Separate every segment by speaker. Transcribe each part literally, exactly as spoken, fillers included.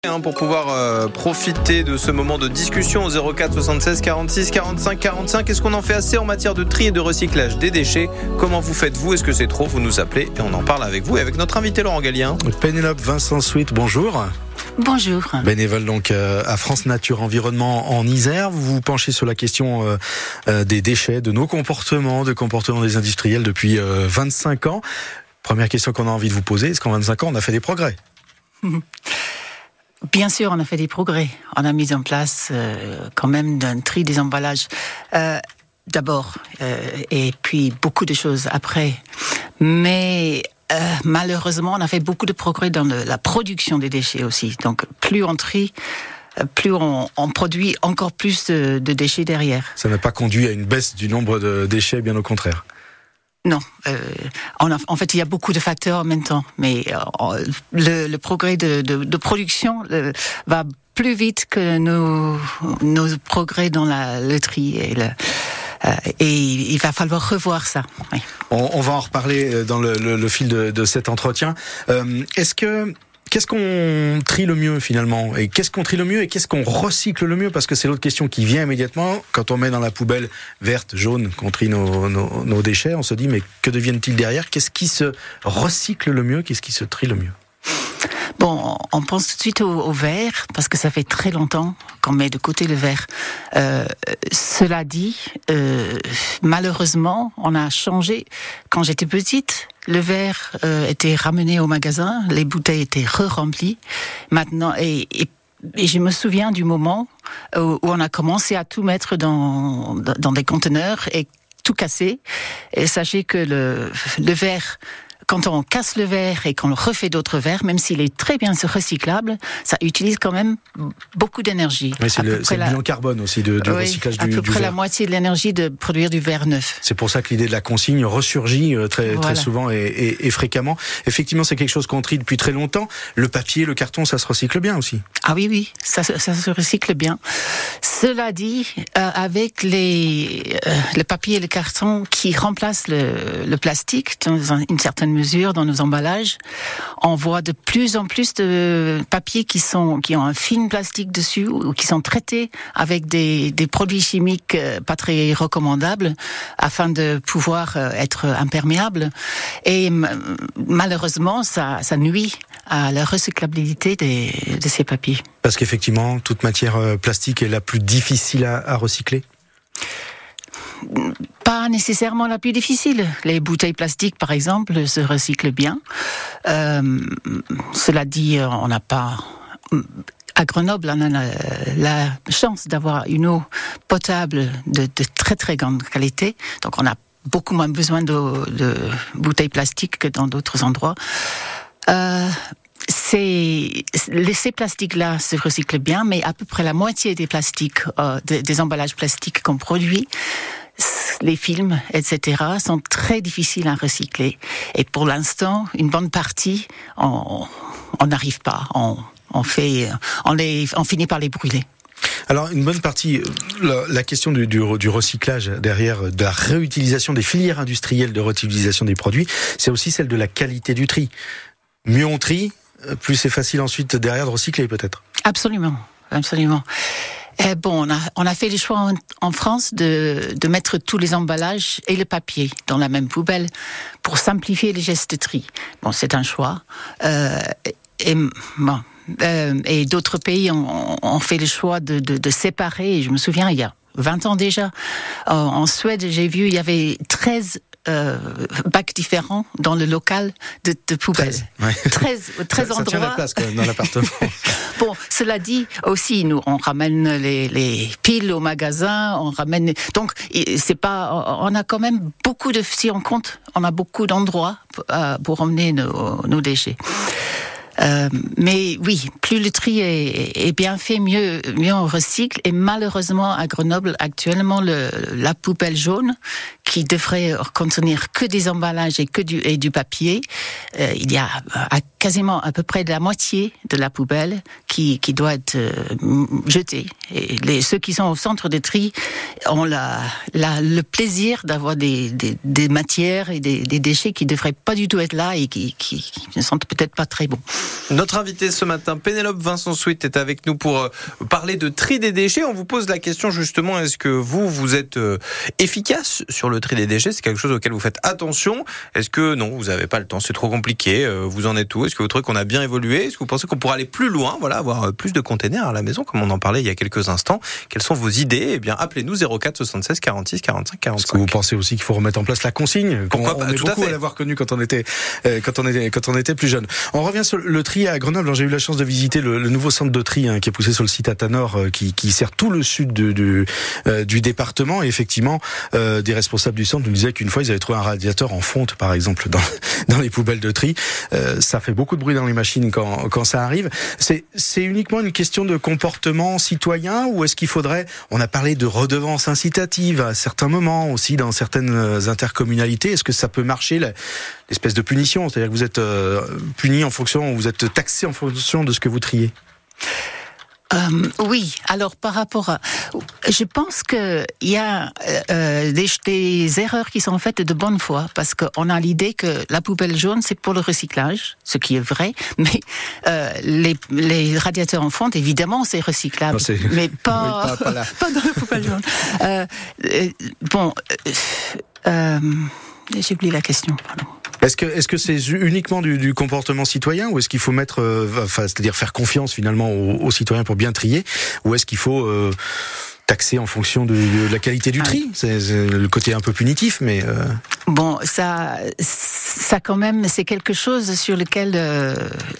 Speaker 1: Pour pouvoir euh, profiter de ce moment de discussion au zéro quatre soixante-seize quarante-six quarante-cinq quarante-cinq. Est-ce qu'on en fait assez en matière de tri et de recyclage des déchets? Comment vous faites-vous? Est-ce que c'est trop? Vous nous appelez et on en parle avec vous et avec notre invité Laurent Gallien.
Speaker 2: Pénélope Vincent Sweet, bonjour.
Speaker 3: Bonjour.
Speaker 2: Bénévole donc euh, à France Nature Environnement en Isère. Vous vous penchez sur la question euh, euh, des déchets, de nos comportements, de comportements des industriels depuis euh, vingt-cinq ans. Première question qu'on a envie de vous poser, est-ce qu'en vingt-cinq ans on a fait des progrès?
Speaker 3: Bien sûr, on a fait des progrès. On a mis en place euh, quand même un tri des emballages. Euh, d'abord, euh, et puis beaucoup de choses après. Mais euh, malheureusement, on a fait beaucoup de progrès dans le, la production des déchets aussi. Donc, plus on trie, plus on, on produit encore plus de, de déchets derrière.
Speaker 2: Ça n'a pas conduit à une baisse du nombre de déchets, bien au contraire.
Speaker 3: Non, euh, on a, en fait, il y a beaucoup de facteurs en même temps, mais euh, le, le progrès de, de, de production euh, va plus vite que nos, nos progrès dans la, le tri et le, euh, et il va falloir revoir ça. Oui.
Speaker 2: On, on va en reparler dans le, le, le fil de, de cet entretien. Euh, est-ce que Qu'est-ce qu'on trie le mieux finalement? Et qu'est-ce qu'on trie le mieux et qu'est-ce qu'on recycle le mieux? Parce que c'est l'autre question qui vient immédiatement. Quand on met dans la poubelle verte, jaune, qu'on trie nos, nos, nos déchets, on se dit mais que deviennent-ils derrière? Qu'est-ce qui se recycle le mieux? Qu'est-ce qui se trie le mieux?
Speaker 3: Bon, on pense tout de suite au, au verre, parce que ça fait très longtemps qu'on met de côté le verre. Euh, cela dit, euh, malheureusement, on a changé. Quand j'étais petite, le verre euh, était ramené au magasin, les bouteilles étaient re-remplies. Maintenant, et, et, et je me souviens du moment où, où on a commencé à tout mettre dans, dans des conteneurs et tout casser. Et sachez que le, le verre... Quand on casse le verre et qu'on le refait d'autres verres, même s'il est très bien recyclable, ça utilise quand même beaucoup d'énergie.
Speaker 2: Oui, c'est le, c'est le bilan la... carbone aussi de, du
Speaker 3: oui,
Speaker 2: recyclage du,
Speaker 3: du verre. À peu près
Speaker 2: verre.
Speaker 3: La moitié de l'énergie de produire du verre neuf.
Speaker 2: C'est pour ça que l'idée de la consigne ressurgit très, voilà. très souvent et, et, et fréquemment. Effectivement, c'est quelque chose qu'on trie depuis très longtemps. Le papier, le carton, ça se recycle bien aussi.
Speaker 3: Ah oui, oui, ça, ça se recycle bien. Cela dit, euh, avec les, euh, le papier et le carton qui remplacent le, le plastique dans une certaine mesure dans nos emballages, on voit de plus en plus de papiers qui sont qui ont un film plastique dessus ou qui sont traités avec des, des produits chimiques pas très recommandables afin de pouvoir être imperméables. Et malheureusement, ça, ça nuit à la recyclabilité des, de ces papiers.
Speaker 2: Parce qu'effectivement, toute matière plastique est la plus difficile à, à recycler?
Speaker 3: Pas nécessairement la plus difficile. Les bouteilles plastiques, par exemple, se recyclent bien. Euh, cela dit, on n'a pas... À Grenoble, on a la, la chance d'avoir une eau potable de, de très très grande qualité. Donc on a beaucoup moins besoin de, de bouteilles plastiques que dans d'autres endroits. Euh, Ces, ces plastiques-là se recyclent bien, mais à peu près la moitié des plastiques, euh, des, des emballages plastiques qu'on produit, les films, et cetera, sont très difficiles à recycler. Et pour l'instant, une bonne partie, on n'arrive pas. On, on, fait, on, les, on finit par les brûler.
Speaker 2: Alors, une bonne partie, la, la question du, du, du recyclage derrière, de la réutilisation des filières industrielles de réutilisation des produits, c'est aussi celle de la qualité du tri. Mieux on trie, plus c'est facile ensuite derrière de recycler peut-être.
Speaker 3: Absolument, absolument. Eh bon, on a, on a fait le choix en, en France de, de mettre tous les emballages et le papier dans la même poubelle pour simplifier les gestes de tri. Bon, c'est un choix. Euh, et, bon, euh, et d'autres pays ont, ont fait le choix de, de, de séparer. Et je me souviens, il y a vingt ans déjà, en, en Suède, j'ai vu, il y avait treize Euh, bacs différents dans le local de, de poubelles. treize, ouais. treize
Speaker 2: ça,
Speaker 3: endroits.
Speaker 2: Ça tient la place quand même dans l'appartement.
Speaker 3: Bon, cela dit, aussi, nous, on ramène les, les piles au magasin, on ramène... Donc, c'est pas... On a quand même beaucoup de... Si on compte, on a beaucoup d'endroits euh, pour emmener nos, nos déchets. Euh, mais oui, plus le tri est, est bien fait, mieux, mieux on recycle. Et malheureusement, à Grenoble, actuellement, le, la poubelle jaune, qui devrait contenir que des emballages et que du, et du papier, euh, il y a à quasiment à peu près de la moitié de la poubelle qui, qui doit être euh, jetée. Et les, ceux qui sont au centre de tri ont la, la, le plaisir d'avoir des, des, des matières et des, des déchets qui ne devraient pas du tout être là et qui, qui, qui ne sont peut-être pas très bons.
Speaker 1: Notre invité ce matin, Pénélope Vincent Sweet, est avec nous pour parler de tri des déchets. On vous pose la question justement, est-ce que vous, vous êtes efficace sur le tri des déchets? C'est quelque chose auquel vous faites attention? Est-ce que non, vous n'avez pas le temps, c'est trop compliqué? Vous en êtes où? Est-ce que vous trouvez qu'on a bien évolué? Est-ce que vous pensez qu'on pourrait aller plus loin, voilà, avoir plus de containers à la maison, comme on en parlait il y a quelques instants? Quelles sont vos idées? Eh bien, appelez-nous zéro quatre soixante-seize quarante-six quarante-cinq quarante-cinq.
Speaker 2: Est-ce que vous pensez aussi qu'il faut remettre en place la consigne?
Speaker 1: Pourquoi
Speaker 2: on,
Speaker 1: pas?
Speaker 2: on est
Speaker 1: Tout à
Speaker 2: beaucoup
Speaker 1: fait.
Speaker 2: à l'avoir connu quand on était, euh, quand on était, quand on était plus jeune. On revient sur le tri à Grenoble. Alors, j'ai eu la chance de visiter le, le nouveau centre de tri hein, qui est poussé sur le site Atanor, euh, qui, qui sert tout le sud de, de, euh, du département. Et effectivement, euh, des responsables du centre nous disaient qu'une fois, ils avaient trouvé un radiateur en fonte, par exemple, dans, dans les poubelles de tri. Euh, ça fait beaucoup de bruit dans les machines quand, quand ça arrive. C'est, c'est uniquement une question de comportement citoyen, ou est-ce qu'il faudrait, on a parlé de redevance incitative à certains moments aussi dans certaines intercommunalités. Est-ce que ça peut marcher, l'espèce de punition? C'est-à-dire que vous êtes euh, puni en fonction, vous êtes taxé en fonction de ce que vous triez?
Speaker 3: Euh, oui, alors par rapport à... Je pense qu'il y a euh, des, des erreurs qui sont faites de bonne foi, parce qu'on a l'idée que la poubelle jaune, c'est pour le recyclage, ce qui est vrai, mais euh, les, les radiateurs en fonte, évidemment, c'est recyclable,
Speaker 2: non, c'est...
Speaker 3: mais pas,
Speaker 2: oui, pas, pas, là.
Speaker 3: pas dans la poubelle jaune. Euh, euh, bon, euh, euh, j'ai oublié la question, pardon.
Speaker 2: Est-ce que est-ce que c'est uniquement du, du comportement citoyen, ou est-ce qu'il faut mettre, euh, enfin, c'est-à-dire faire confiance finalement aux, aux citoyens pour bien trier, ou est-ce qu'il faut euh, taxer en fonction de, de la qualité du tri? C'est, c'est le côté un peu punitif, mais euh...
Speaker 3: bon, ça, ça quand même, c'est quelque chose sur lequel euh,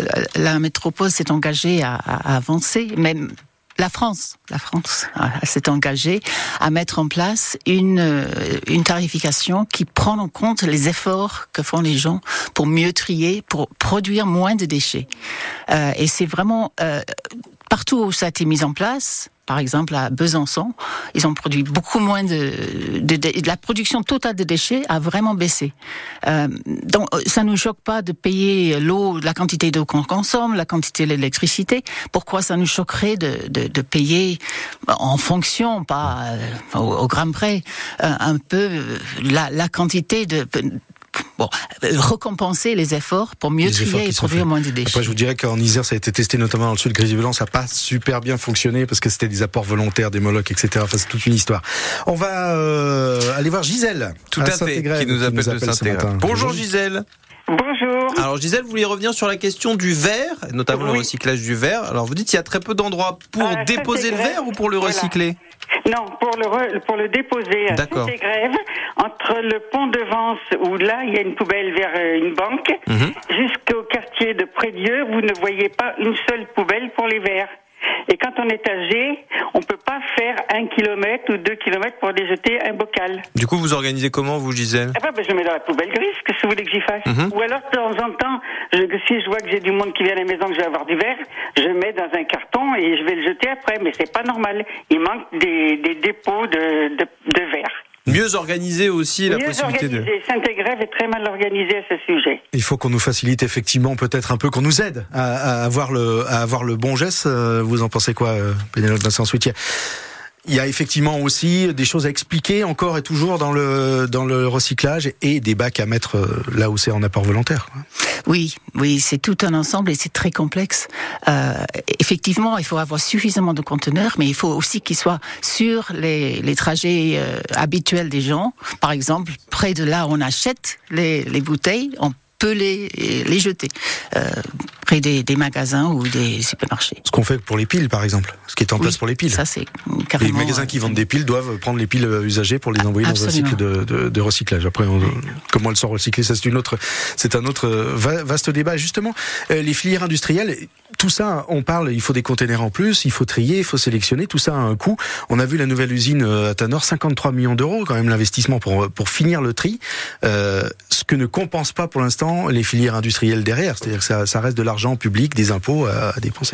Speaker 3: la métropole s'est engagée à, à avancer, même. La France, la France s'est engagée à mettre en place une, une tarification qui prend en compte les efforts que font les gens pour mieux trier, pour produire moins de déchets. Euh, et c'est vraiment euh, partout où ça a été mis en place. Par exemple, à Besançon, ils ont produit beaucoup moins de, de, de, de la production totale de déchets a vraiment baissé. Euh, donc, ça nous choque pas de payer l'eau, la quantité d'eau qu'on consomme, la quantité d'électricité. Pourquoi ça nous choquerait de, de, de payer en fonction, pas euh, au, au gramme près, euh, un peu la, la quantité de Bon, récompenser les efforts pour mieux les trier et produire moins de déchets.
Speaker 2: Après, je vous dirais qu'en Isère, ça a été testé notamment dans le sud, Grésilly-Velan, ça n'a pas super bien fonctionné parce que c'était des apports volontaires des Molocs, et cetera. Enfin, c'est toute une histoire. On va euh, aller voir Gisèle.
Speaker 1: Tout à, à fait, qui nous appelle, qui nous appelle de Saint-Égrève. Bonjour Gisèle.
Speaker 4: Bonjour.
Speaker 1: Alors Gisèle, vous vouliez revenir sur la question du verre, notamment oui. le recyclage du verre. Alors vous dites qu'il y a très peu d'endroits pour ah, déposer le verre ou pour le voilà. recycler?
Speaker 4: Non, pour le re, pour le déposer à Saint-Égrève, entre le pont de Vence, où là il y a une poubelle vers une banque, mmh. jusqu'au quartier de Prédieu, vous ne voyez pas une seule poubelle pour les verres. Et quand on est âgé, on peut pas faire un kilomètre ou deux kilomètres pour déjeter un bocal.
Speaker 1: Du coup, vous organisez comment, vous, Gisèle?
Speaker 4: Ah ben, je mets dans la poubelle grise, qu'est-ce que vous voulez que j'y fasse? Mm-hmm. Ou alors, de temps en temps, je, si je vois que j'ai du monde qui vient à la maison, que je vais avoir du verre, je mets dans un carton et je vais le jeter après. Mais c'est pas normal. Il manque des, des dépôts de, de, de verre.
Speaker 1: Mieux organisé aussi la
Speaker 4: Mieux
Speaker 1: possibilité
Speaker 4: organisé.
Speaker 1: de...
Speaker 4: Saint-Égrève est très mal organisé à ce sujet.
Speaker 2: Il faut qu'on nous facilite effectivement, peut-être un peu, qu'on nous aide à, à, avoir, le, à avoir le bon geste. Vous en pensez quoi, Pénélope Vincent Sweet? Il y a effectivement aussi des choses à expliquer encore et toujours dans le, dans le recyclage, et des bacs à mettre là où c'est en apport volontaire.
Speaker 3: Oui, oui, c'est tout un ensemble et c'est très complexe. Euh, effectivement, il faut avoir suffisamment de conteneurs, mais il faut aussi qu'ils soient sur les, les trajets euh, habituels des gens. Par exemple, près de là où on achète les, les bouteilles, on peut les, les jeter. Euh, près des, des magasins ou des supermarchés.
Speaker 2: Ce qu'on fait pour les piles, par exemple. Ce qui est en place oui, pour les piles.
Speaker 3: Ça, c'est carrément...
Speaker 2: Les magasins qui vendent des piles doivent prendre les piles usagées pour les envoyer Absolument. dans un cycle de, de, de recyclage. Après, on, comment elles sont recyclées, ça c'est une autre, c'est un autre vaste débat. Justement, les filières industrielles, tout ça, on parle, il faut des containers en plus, il faut trier, il faut sélectionner, tout ça a un coût. On a vu la nouvelle usine à Tanor, cinquante-trois millions d'euros, quand même, l'investissement pour, pour finir le tri. Euh, ce que ne compense pas pour l'instant les filières industrielles derrière. C'est-à-dire que ça, ça reste de l'argent public, des impôts à, à dépenser.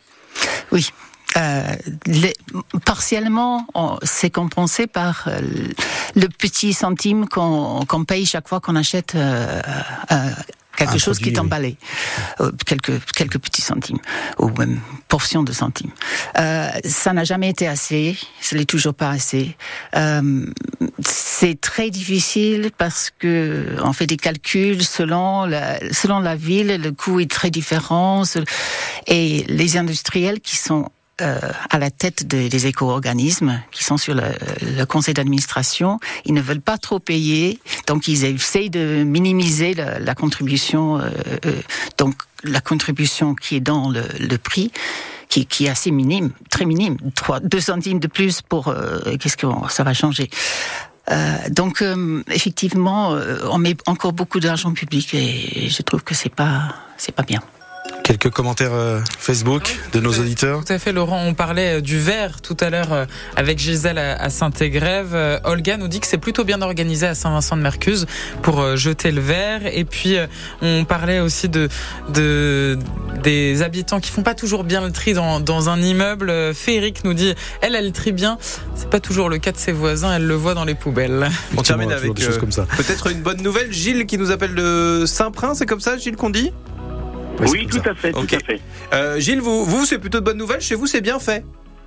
Speaker 3: Oui. Euh, les, partiellement, on, c'est compensé par euh, le petit centime qu'on, qu'on paye chaque fois qu'on achète euh, euh, Quelque
Speaker 2: un
Speaker 3: chose
Speaker 2: produit,
Speaker 3: qui est
Speaker 2: oui.
Speaker 3: emballé, euh, quelques, quelques petits centimes, ou même portions de centimes. Euh, ça n'a jamais été assez, ce n'est toujours pas assez. Euh, c'est très difficile parce que on fait des calculs selon la, selon la ville, le coût est très différent, et les industriels qui sont Euh, à la tête de, des éco-organismes qui sont sur le, le conseil d'administration, ils ne veulent pas trop payer, donc ils essayent de minimiser la, la contribution, euh, euh, donc la contribution qui est dans le, le prix, qui, qui est assez minime, très minime, trois, deux centimes de plus pour euh, qu'est-ce que ça va changer. Euh, donc euh, effectivement, euh, on met encore beaucoup d'argent public et je trouve que c'est pas, c'est pas bien.
Speaker 2: Quelques commentaires euh, Facebook oui, de nos
Speaker 5: tout
Speaker 2: auditeurs.
Speaker 5: Tout à fait, Laurent. On parlait du verre tout à l'heure euh, avec Gisèle à, à Saint-Égrève. Euh, Olga nous dit que c'est plutôt bien organisé à Saint-Vincent-de-Mercuse pour euh, jeter le verre. Et puis, euh, on parlait aussi de, de des habitants qui font pas toujours bien le tri dans, dans un immeuble. Euh, Féeric nous dit, elle, elle trie bien. C'est pas toujours le cas de ses voisins. Elle le voit dans les poubelles.
Speaker 1: On termine
Speaker 2: avec
Speaker 1: avec euh, comme ça. Peut-être une bonne nouvelle. Gilles qui nous appelle de Saint-Prin. C'est comme ça, Gilles, qu'on dit ?
Speaker 6: Oui, oui tout ça. à fait, okay. tout à fait.
Speaker 1: Euh, Gilles, vous, vous, c'est plutôt de bonnes nouvelles. Chez vous, c'est bien fait.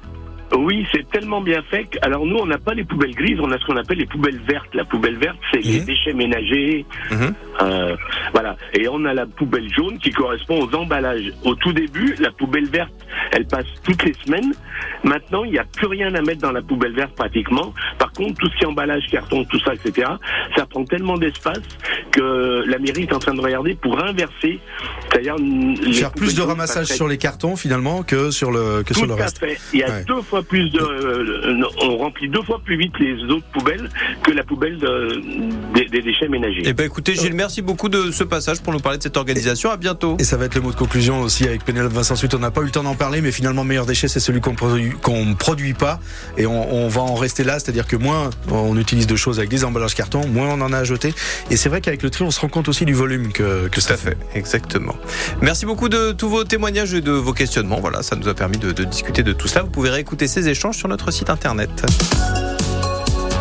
Speaker 6: Oui, c'est tellement bien fait. Que, alors nous, on n'a pas les poubelles grises, on a ce qu'on appelle les poubelles vertes. La poubelle verte, c'est mmh. les déchets ménagers. Mmh. Euh, voilà. Et on a la poubelle jaune qui correspond aux emballages. Au tout début, la poubelle verte, elle passe toutes les semaines. Maintenant, il n'y a plus rien à mettre dans la poubelle verte pratiquement. Par contre, tout ce qui est emballage, carton, tout ça, et cetera, ça prend tellement d'espace que la mairie est en train de regarder pour inverser. C'est-à-dire
Speaker 2: faire plus de ramassage sur les cartons finalement que sur le que
Speaker 6: tout
Speaker 2: sur le reste.
Speaker 6: Tout à fait. Il y a ouais. deux fois plus de, euh, on remplit deux fois plus vite les autres poubelles que la poubelle de, des, des déchets ménagers.
Speaker 1: Eh ben écoutez Gilles, merci beaucoup de ce passage pour nous parler de cette organisation. À bientôt.
Speaker 2: Et ça va être le mot de conclusion aussi avec Pénélope Vincent. Ensuite, on n'a pas eu le temps d'en parler, mais finalement, le meilleur déchet, c'est celui qu'on produit, qu'on produit pas, et on, on va en rester là. C'est-à-dire que moins on utilise de choses avec des emballages carton, moins on en a à jeter. Et c'est vrai qu'avec le tri, on se rend compte aussi du volume que, que ça
Speaker 1: fait. fait. Exactement. Merci beaucoup de tous vos témoignages et de vos questionnements. Voilà, ça nous a permis de, de discuter de tout cela. Vous pouvez réécouter ces échanges sur notre site internet.